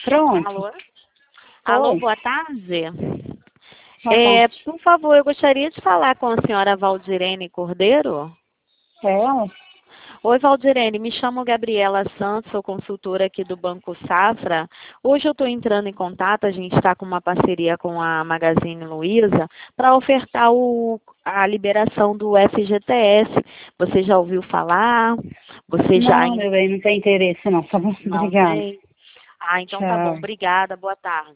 Pronto. Alô? Alô, Oi. boa tarde. Boa tarde. Por favor, eu gostaria de falar com a senhora Valdirene Cordeiro. É ela? Oi, Valdirene, me chamo Gabriela Santos, sou consultora aqui do Banco Safra. Hoje eu estou entrando em contato, a gente está com uma parceria com a Magazine Luiza para ofertar a liberação do FGTS. Você já ouviu falar? Você já Não, meu bem, não tem interesse não, tá bom? não Obrigada. tem? Ah, então tá bom. Tchau. Obrigada. Boa tarde.